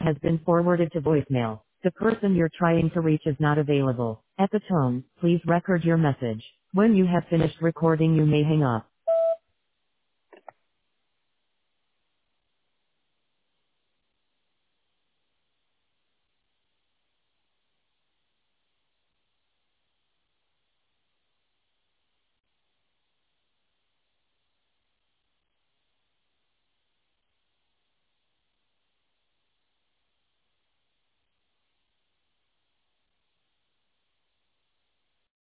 has been forwarded to voicemail. The person you're trying to reach is not available. At the tone, please record your message. When you have finished recording, you may hang up.